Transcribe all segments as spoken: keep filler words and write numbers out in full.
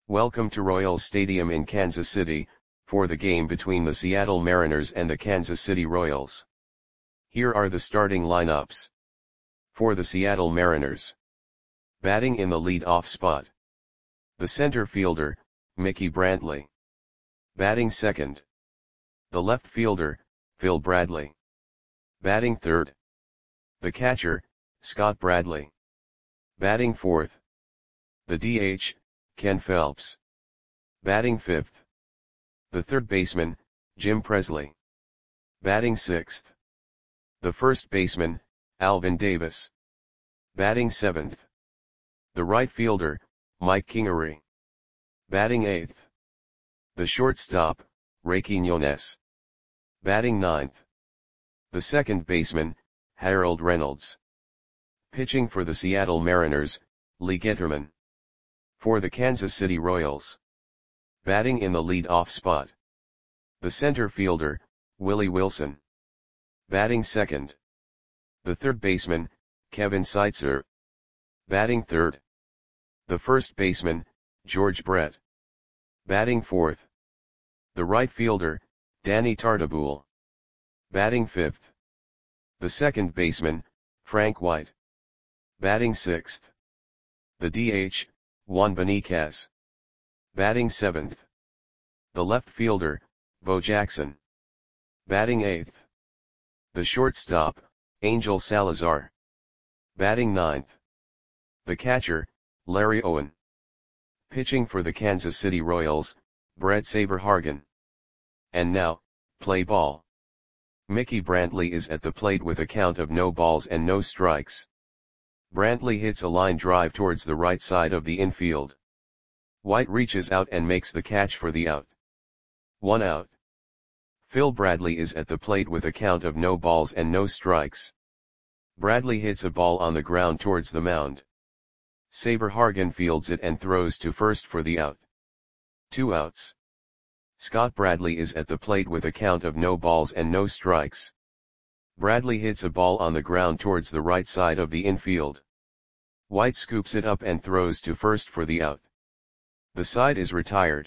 Welcome to Royals Stadium in Kansas City, for the game between the Seattle Mariners and the Kansas City Royals. Here are the starting lineups. For the Seattle Mariners. Batting in the lead-off spot. The center fielder, Mickey Brantley. Batting second. The left fielder, Phil Bradley. Batting third. The catcher, Scott Bradley. Batting fourth. The D H, Ken Phelps. Batting fifth. The third baseman, Jim Presley. Batting sixth. The first baseman, Alvin Davis. Batting seventh. The right fielder, Mike Kingery. Batting eighth. The shortstop, Ray Quiñones. Batting ninth. The second baseman, Harold Reynolds. Pitching for the Seattle Mariners, Lee Getterman. For the Kansas City Royals. Batting in the lead-off spot. The center fielder, Willie Wilson. Batting second. The third baseman, Kevin Seitzer. Batting third. The first baseman, George Brett. Batting fourth. The right fielder, Danny Tartabull. Batting fifth. The second baseman, Frank White. Batting sixth. The D H, Juan Beniquez. Batting seventh. The left fielder, Bo Jackson. Batting eighth. The shortstop, Angel Salazar. Batting ninth. The catcher, Larry Owen. Pitching for the Kansas City Royals, Brett Saberhagen. And now, play ball. Mickey Brantley is at the plate with a count of no balls and no strikes. Brantley hits a line drive towards the right side of the infield. White reaches out and makes the catch for the out. One out. Phil Bradley is at the plate with a count of no balls and no strikes. Bradley hits a ball on the ground towards the mound. Saberhagen fields it and throws to first for the out. Two outs. Scott Bradley is at the plate with a count of no balls and no strikes. Bradley hits a ball on the ground towards the right side of the infield. White scoops it up and throws to first for the out. The side is retired.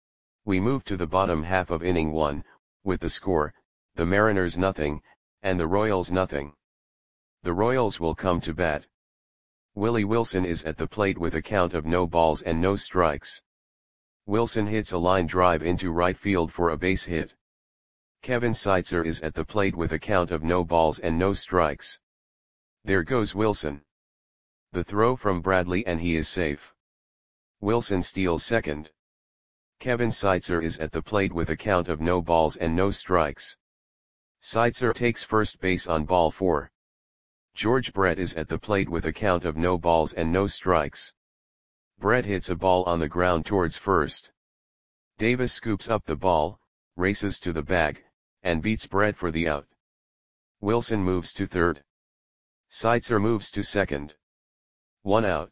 We move to the bottom half of inning one, with the score, the Mariners nothing, and the Royals nothing. The Royals will come to bat. Willie Wilson is at the plate with a count of no balls and no strikes. Wilson hits a line drive into right field for a base hit. Kevin Seitzer is at the plate with a count of no balls and no strikes. There goes Wilson. The throw from Bradley and he is safe. Wilson steals second. Kevin Seitzer is at the plate with a count of no balls and no strikes. Seitzer takes first base on ball four. George Brett is at the plate with a count of no balls and no strikes. Brett hits a ball on the ground towards first. Davis scoops up the ball, races to the bag, and beats Brett for the out. Wilson moves to third. Seitzer moves to second. One out.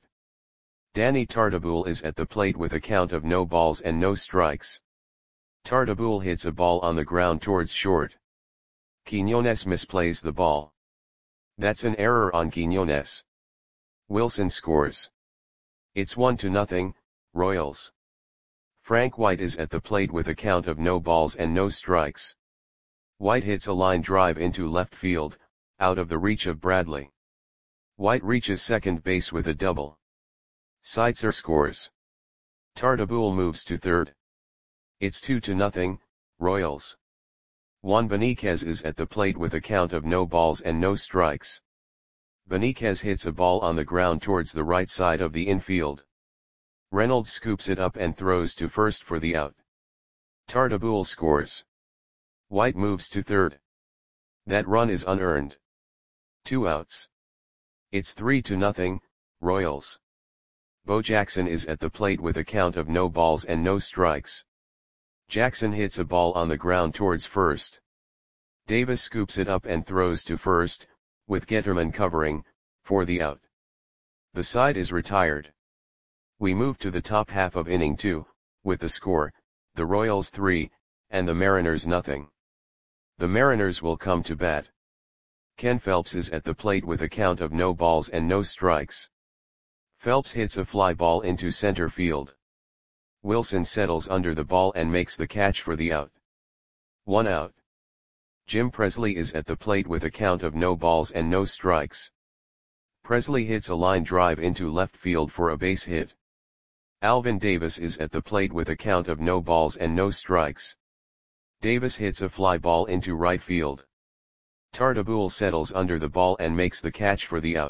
Danny Tartabull is at the plate with a count of no balls and no strikes. Tartabull hits a ball on the ground towards short. Quiñones misplays the ball. That's an error on Quiñones. Wilson scores. It's one to nothing, Royals. Frank White is at the plate with a count of no balls and no strikes. White hits a line drive into left field, out of the reach of Bradley. White reaches second base with a double. Seitzer scores. Tartabull moves to third. It's two to nothing, Royals. Juan Beniquez is at the plate with a count of no balls and no strikes. Beniquez hits a ball on the ground towards the right side of the infield. Reynolds scoops it up and throws to first for the out. Tartabull scores. White moves to third. That run is unearned. Two outs. It's three to nothing, Royals. Bo Jackson is at the plate with a count of no balls and no strikes. Jackson hits a ball on the ground towards first. Davis scoops it up and throws to first, with Getterman covering, for the out. The side is retired. We move to the top half of inning two, with the score, the Royals three, and the Mariners nothing. The Mariners will come to bat. Ken Phelps is at the plate with a count of no balls and no strikes. Phelps hits a fly ball into center field. Wilson settles under the ball and makes the catch for the out. One out. Jim Presley is at the plate with a count of no balls and no strikes. Presley hits a line drive into left field for a base hit. Alvin Davis is at the plate with a count of no balls and no strikes. Davis hits a fly ball into right field. Tartabull settles under the ball and makes the catch for the out.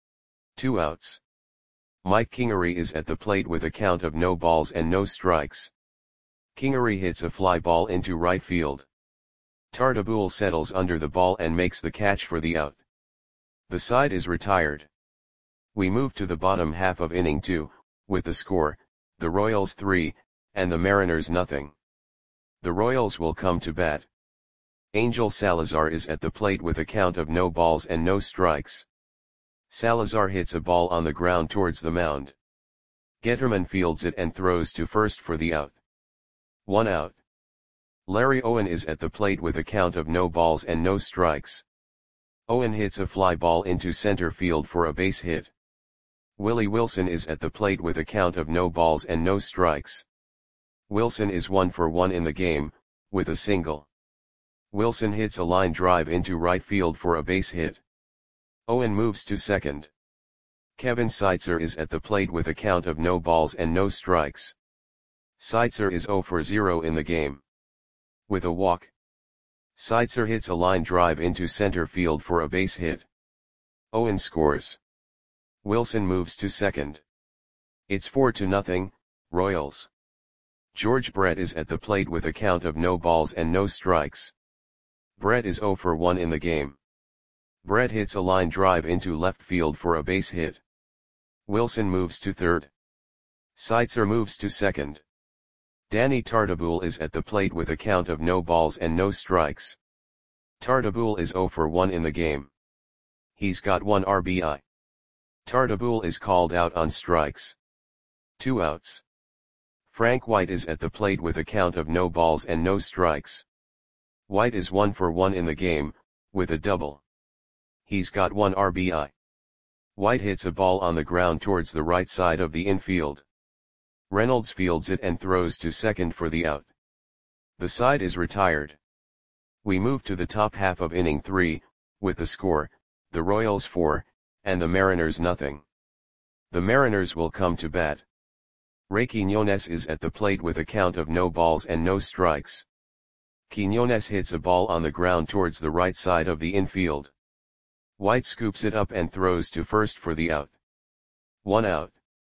Two outs. Mike Kingery is at the plate with a count of no balls and no strikes. Kingery hits a fly ball into right field. Tartabull settles under the ball and makes the catch for the out. The side is retired. We move to the bottom half of inning two, with the score, the Royals three, and the Mariners nothing. The Royals will come to bat. Angel Salazar is at the plate with a count of no balls and no strikes. Salazar hits a ball on the ground towards the mound. Getterman fields it and throws to first for the out. One out. Larry Owen is at the plate with a count of no balls and no strikes. Owen hits a fly ball into center field for a base hit. Willie Wilson is at the plate with a count of no balls and no strikes. Wilson is one for one in the game, with a single. Wilson hits a line drive into right field for a base hit. Owen moves to second. Kevin Seitzer is at the plate with a count of no balls and no strikes. Seitzer is zero for zero in the game. With a walk, Seitzer hits a line drive into center field for a base hit. Owen scores. Wilson moves to second. It's four to nothing, Royals. George Brett is at the plate with a count of no balls and no strikes. Brett is zero for one in the game. Brett hits a line drive into left field for a base hit. Wilson moves to third. Seitzer moves to second. Danny Tartabull is at the plate with a count of no balls and no strikes. Tartabull is zero for one in the game. He's got one R B I. Tartabull is called out on strikes. Two outs. Frank White is at the plate with a count of no balls and no strikes. White is one for one in the game, with a double. He's got one R B I. White hits a ball on the ground towards the right side of the infield. Reynolds fields it and throws to second for the out. The side is retired. We move to the top half of inning three, with the score, the Royals four, and the Mariners nothing. The Mariners will come to bat. Ray Quiñones is at the plate with a count of no balls and no strikes. Quiñones hits a ball on the ground towards the right side of the infield. White scoops it up and throws to first for the out. One out.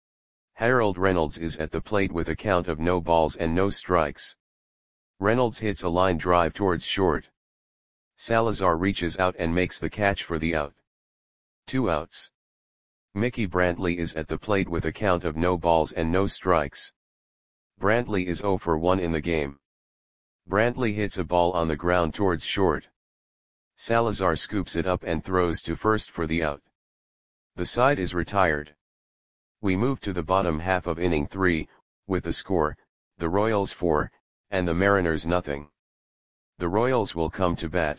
Harold Reynolds is at the plate with a count of no balls and no strikes. Reynolds hits a line drive towards short. Salazar reaches out and makes the catch for the out. Two outs. Mickey Brantley is at the plate with a count of no balls and no strikes. Brantley is zero for one in the game. Brantley hits a ball on the ground towards short. Salazar scoops it up and throws to first for the out. The side is retired. We move to the bottom half of inning three, with the score, the Royals four, and the Mariners nothing. The Royals will come to bat.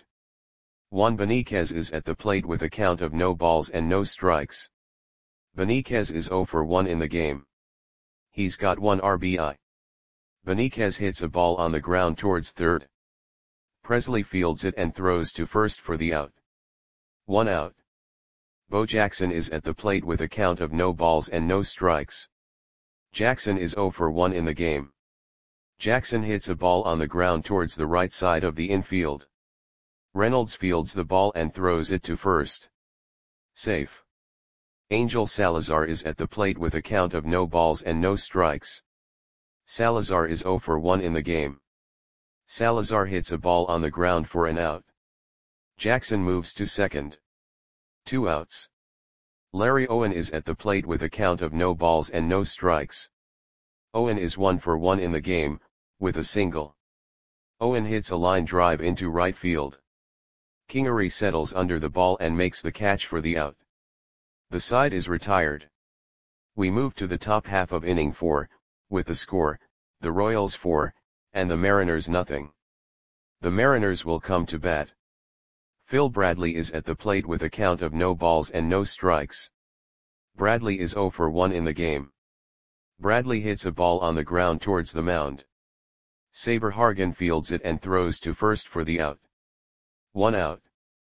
Juan Beniquez is at the plate with a count of no balls and no strikes. Beniquez is zero for one in the game. He's got one R B I. Beniquez hits a ball on the ground towards third. Presley fields it and throws to first for the out. One out. Bo Jackson is at the plate with a count of no balls and no strikes. Jackson is zero for one in the game. Jackson hits a ball on the ground towards the right side of the infield. Reynolds fields the ball and throws it to first. Safe. Angel Salazar is at the plate with a count of no balls and no strikes. Salazar is zero for one in the game. Salazar hits a ball on the ground for an out. Jackson moves to second. Two outs. Larry Owen is at the plate with a count of no balls and no strikes. Owen is one for one in the game, with a single. Owen hits a line drive into right field. Kingery settles under the ball and makes the catch for the out. The side is retired. We move to the top half of inning four, with the score, the Royals four, and the Mariners nothing. The Mariners will come to bat. Phil Bradley is at the plate with a count of no balls and no strikes. Bradley is zero for one in the game. Bradley hits a ball on the ground towards the mound. Saber Hargan fields it and throws to first for the out. One out.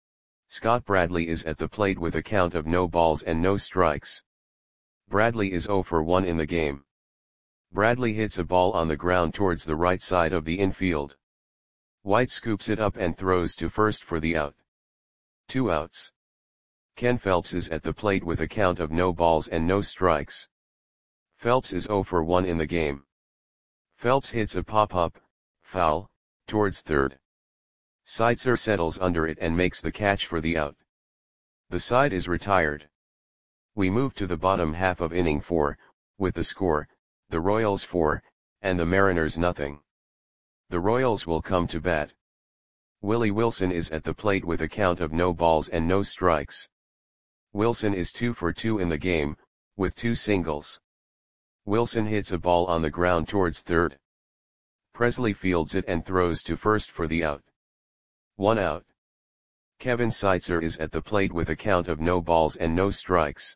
Scott Bradley is at the plate with a count of no balls and no strikes. Bradley is zero for one in the game. Bradley hits a ball on the ground towards the right side of the infield. White scoops it up and throws to first for the out. Two outs. Ken Phelps is at the plate with a count of no balls and no strikes. Phelps is zero for one in the game. Phelps hits a pop-up, foul, towards third. Seitzer settles under it and makes the catch for the out. The side is retired. We move to the bottom half of inning four, with the score, the Royals four, and the Mariners nothing. The Royals will come to bat. Willie Wilson is at the plate with a count of no balls and no strikes. Wilson is two for two in the game, with two singles. Wilson hits a ball on the ground towards third. Presley fields it and throws to first for the out. One out. Kevin Seitzer is at the plate with a count of no balls and no strikes.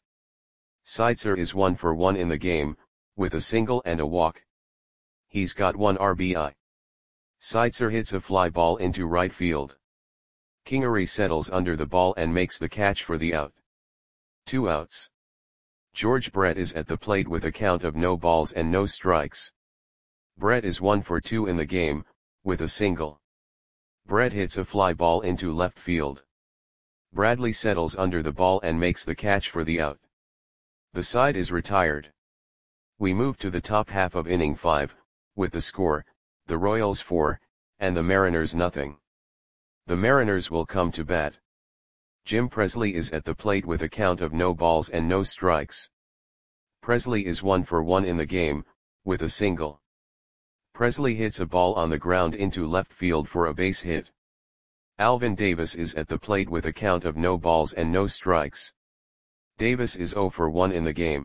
Seitzer is one for one in the game, with a single and a walk. He's got one R B I. Seitzer hits a fly ball into right field. Kingery settles under the ball and makes the catch for the out. Two outs. George Brett is at the plate with a count of no balls and no strikes. Brett is one for two in the game, with a single. Brett hits a fly ball into left field. Bradley settles under the ball and makes the catch for the out. The side is retired. We move to the top half of inning five, with the score, the Royals four, and the Mariners nothing. The Mariners will come to bat. Jim Presley is at the plate with a count of no balls and no strikes. Presley is one for one in the game, with a single. Presley hits a ball on the ground into left field for a base hit. Alvin Davis is at the plate with a count of no balls and no strikes. Davis is zero for one in the game.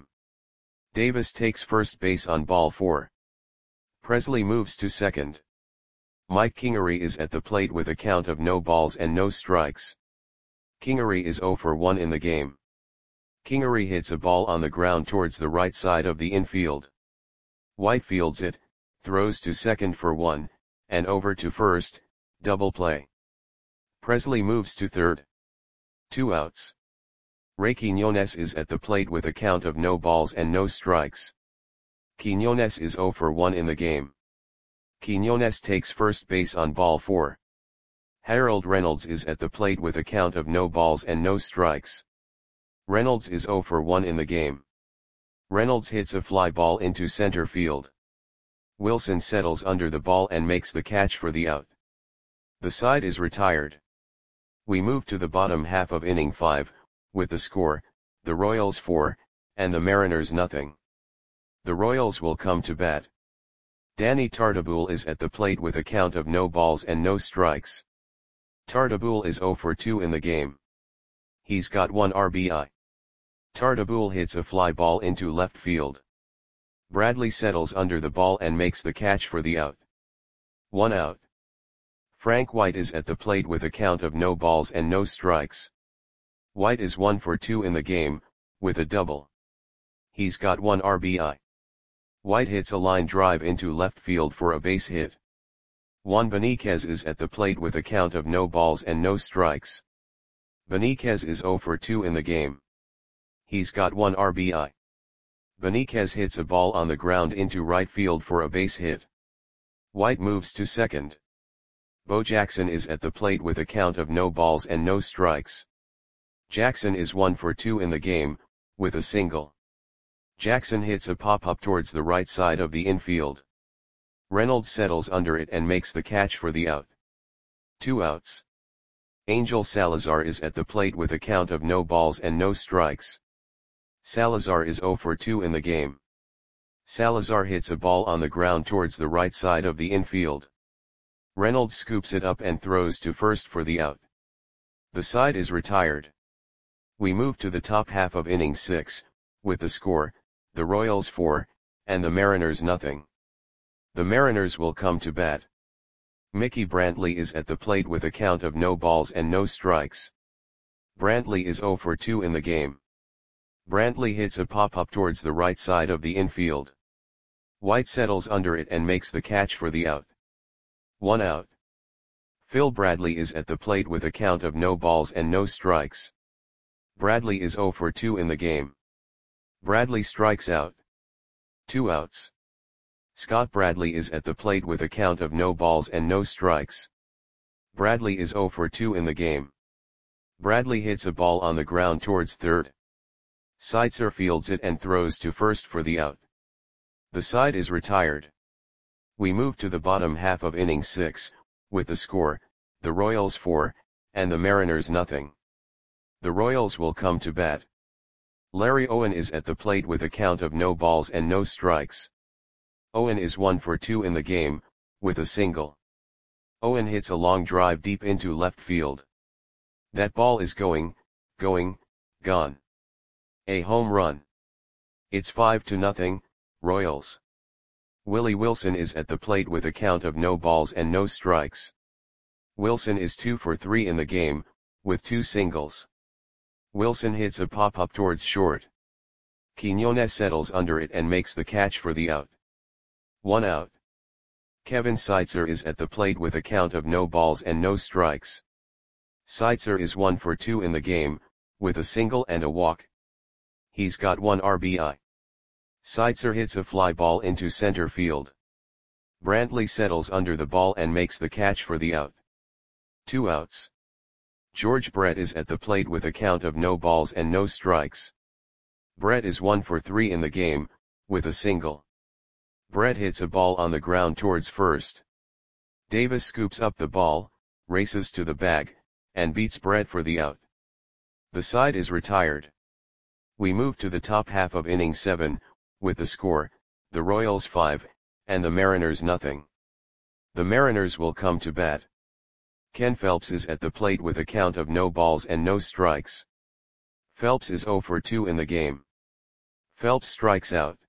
Davis takes first base on ball four. Presley moves to second. Mike Kingery is at the plate with a count of no balls and no strikes. Kingery is zero for one in the game. Kingery hits a ball on the ground towards the right side of the infield. White fields it, throws to second for one, and over to first, double play. Presley moves to third. Two outs. Ray Quinones is at the plate with a count of no balls and no strikes. Quinones is zero for one in the game. Quinones takes first base on ball four. Harold Reynolds is at the plate with a count of no balls and no strikes. Reynolds is zero for one in the game. Reynolds hits a fly ball into center field. Wilson settles under the ball and makes the catch for the out. The side is retired. We move to the bottom half of inning five, with the score, the Royals four, and the Mariners nothing. The Royals will come to bat. Danny Tartabull is at the plate with a count of no balls and no strikes. Tartabull is zero for two in the game. He's got one R B I. Tartabull hits a fly ball into left field. Bradley settles under the ball and makes the catch for the out. One out. Frank White is at the plate with a count of no balls and no strikes. White is one for two in the game, with a double. He's got one R B I. White hits a line drive into left field for a base hit. Juan Beniquez is at the plate with a count of no balls and no strikes. Beniquez is zero for two in the game. He's got one R B I. Beniquez hits a ball on the ground into right field for a base hit. White moves to second. Bo Jackson is at the plate with a count of no balls and no strikes. Jackson is one for two in the game, with a single. Jackson hits a pop-up towards the right side of the infield. Reynolds settles under it and makes the catch for the out. Two outs. Angel Salazar is at the plate with a count of no balls and no strikes. Salazar is zero for two in the game. Salazar hits a ball on the ground towards the right side of the infield. Reynolds scoops it up and throws to first for the out. The side is retired. We move to the top half of inning six, with the score, the Royals four, and the Mariners nothing. The Mariners will come to bat. Mickey Brantley is at the plate with a count of no balls and no strikes. Brantley is zero for two in the game. Brantley hits a pop-up towards the right side of the infield. White settles under it and makes the catch for the out. One out. Phil Bradley is at the plate with a count of no balls and no strikes. Bradley is zero for two in the game. Bradley strikes out. Two outs. Scott Bradley is at the plate with a count of no balls and no strikes. Bradley is zero for two in the game. Bradley hits a ball on the ground towards third. Seitzer fields it and throws to first for the out. The side is retired. We move to the bottom half of inning six, with the score, the Royals four, and the Mariners nothing. The Royals will come to bat. Larry Owen is at the plate with a count of no balls and no strikes. Owen is one for two in the game, with a single. Owen hits a long drive deep into left field. That ball is going, going, gone. A home run. It's five to nothing, Royals. Willie Wilson is at the plate with a count of no balls and no strikes. Wilson is two for three in the game, with two singles. Wilson hits a pop-up towards short. Quiñones settles under it and makes the catch for the out. One out. Kevin Seitzer is at the plate with a count of no balls and no strikes. Seitzer is one for two in the game, with a single and a walk. He's got one R B I. Seitzer hits a fly ball into center field. Brantley settles under the ball and makes the catch for the out. Two outs. George Brett is at the plate with a count of no balls and no strikes. Brett is one for three in the game, with a single. Brett hits a ball on the ground towards first. Davis scoops up the ball, races to the bag, and beats Brett for the out. The side is retired. We move to the top half of inning seven, with the score, the Royals five, and the Mariners nothing. The Mariners will come to bat. Ken Phelps is at the plate with a count of no balls and no strikes. Phelps is zero for two in the game. Phelps strikes out.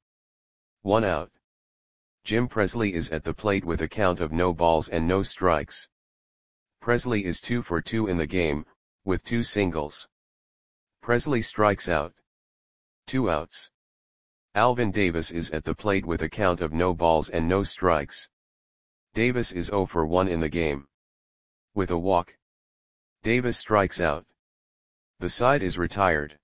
One out. Jim Presley is at the plate with a count of no balls and no strikes. Presley is two for two in the game, with two singles. Presley strikes out. Two outs. Alvin Davis is at the plate with a count of no balls and no strikes. Davis is zero for one in the game. With a walk. Davis strikes out. The side is retired.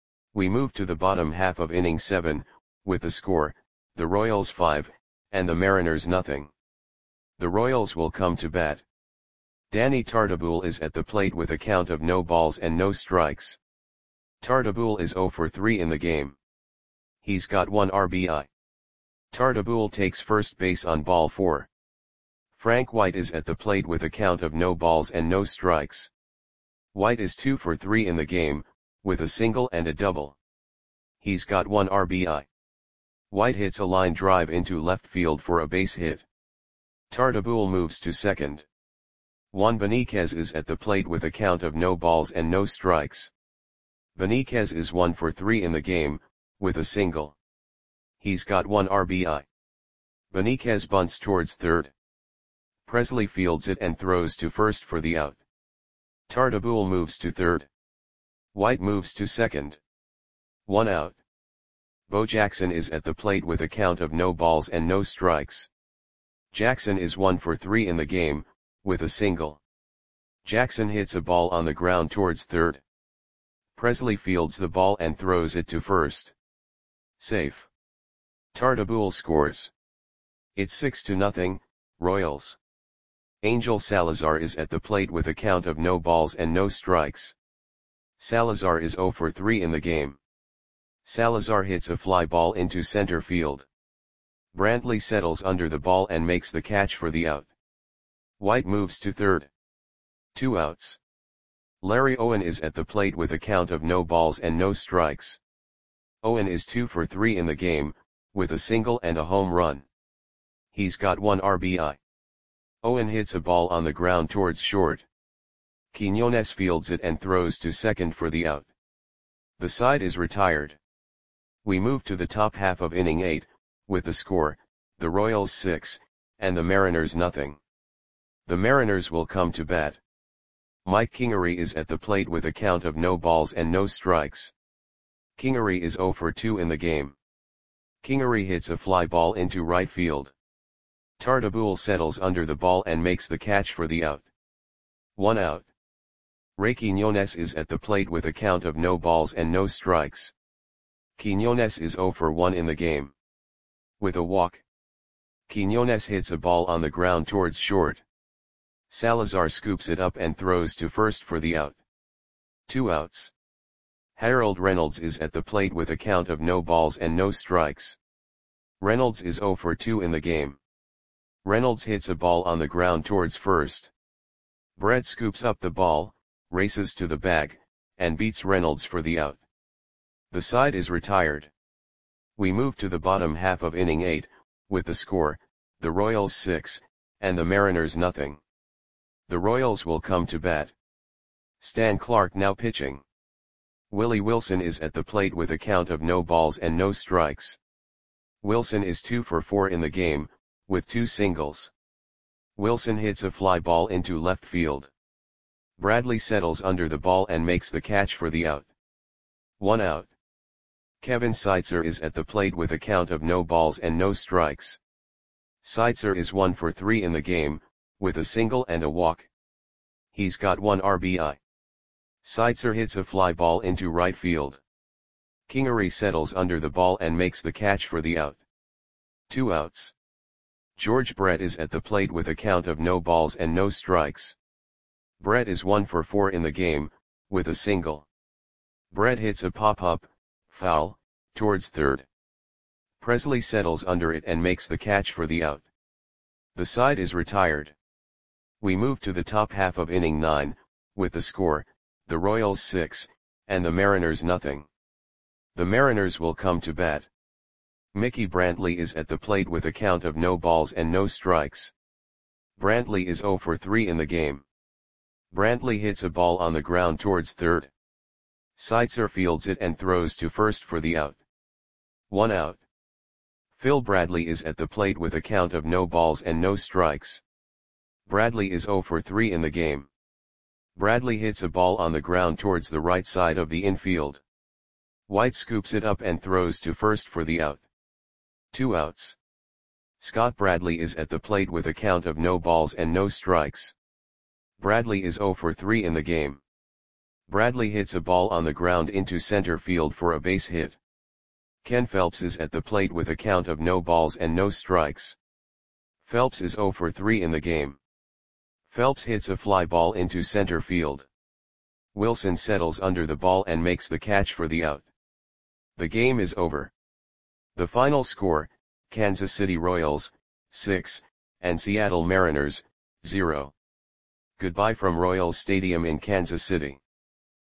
We move to the bottom half of inning seven, with the score, the Royals five, and the Mariners nothing. The Royals will come to bat. Danny Tartabull is at the plate with a count of no balls and no strikes. Tartabull is zero for three in the game. He's got one R B I. Tartabull takes first base on ball four. Frank White is at the plate with a count of no balls and no strikes. White is two for three in the game, with a single and a double. He's got one R B I. White hits a line drive into left field for a base hit. Tartabull moves to second. Juan Beniquez is at the plate with a count of no balls and no strikes. Beniquez is one for three in the game, with a single. He's got one R B I. Beniquez bunts towards third. Presley fields it and throws to first for the out. Tartabull moves to third. White moves to second. One out. Bo Jackson is at the plate with a count of no balls and no strikes. Jackson is one for three in the game, with a single. Jackson hits a ball on the ground towards third. Presley fields the ball and throws it to first. Safe. Tartabull scores. It's six to nothing, Royals. Angel Salazar is at the plate with a count of no balls and no strikes. Salazar is zero for three in the game. Salazar hits a fly ball into center field. Brantley settles under the ball and makes the catch for the out. White moves to third. Two outs. Larry Owen is at the plate with a count of no balls and no strikes. Owen is two for three in the game, with a single and a home run. He's got one R B I. Owen hits a ball on the ground towards short. Quiñones fields it and throws to second for the out. The side is retired. We move to the top half of inning eight, with the score, the Royals six, and the Mariners nothing. The Mariners will come to bat. Mike Kingery is at the plate with a count of no balls and no strikes. Kingery is zero for two in the game. Kingery hits a fly ball into right field. Tartabull settles under the ball and makes the catch for the out. One out. Ray Quiñones is at the plate with a count of no balls and no strikes. Quiñones is zero for one in the game. With a walk. Quiñones hits a ball on the ground towards short. Salazar scoops it up and throws to first for the out. Two outs. Harold Reynolds is at the plate with a count of no balls and no strikes. Reynolds is zero for two in the game. Reynolds hits a ball on the ground towards first. Brett scoops up the ball, races to the bag, and beats Reynolds for the out. The side is retired. We move to the bottom half of inning eight, with the score, the Royals six, and the Mariners nothing. The Royals will come to bat. Stan Clark now pitching. Willie Wilson is at the plate with a count of no balls and no strikes. Wilson is two for four in the game, with two singles. Wilson hits a fly ball into left field. Bradley settles under the ball and makes the catch for the out. One out. Kevin Seitzer is at the plate with a count of no balls and no strikes. Seitzer is one for three in the game, with a single and a walk. He's got one R B I. Seitzer hits a fly ball into right field. Kingery settles under the ball and makes the catch for the out. Two outs. George Brett is at the plate with a count of no balls and no strikes. Brett is one for four in the game, with a single. Brett hits a pop-up, foul, towards third. Presley settles under it and makes the catch for the out. The side is retired. We move to the top half of inning nine, with the score, the Royals six, and the Mariners nothing. The Mariners will come to bat. Mickey Brantley is at the plate with a count of no balls and no strikes. Brantley is zero for three in the game. Brantley hits a ball on the ground towards third. Seitzer fields it and throws to first for the out. One out. Phil Bradley is at the plate with a count of no balls and no strikes. Bradley is zero for three in the game. Bradley hits a ball on the ground towards the right side of the infield. White scoops it up and throws to first for the out. Two outs. Scott Bradley is at the plate with a count of no balls and no strikes. Bradley is zero for three in the game. Bradley hits a ball on the ground into center field for a base hit. Ken Phelps is at the plate with a count of no balls and no strikes. Phelps is zero for three in the game. Phelps hits a fly ball into center field. Wilson settles under the ball and makes the catch for the out. The game is over. The final score, Kansas City Royals, six, and Seattle Mariners, zero. Goodbye from Royals Stadium in Kansas City.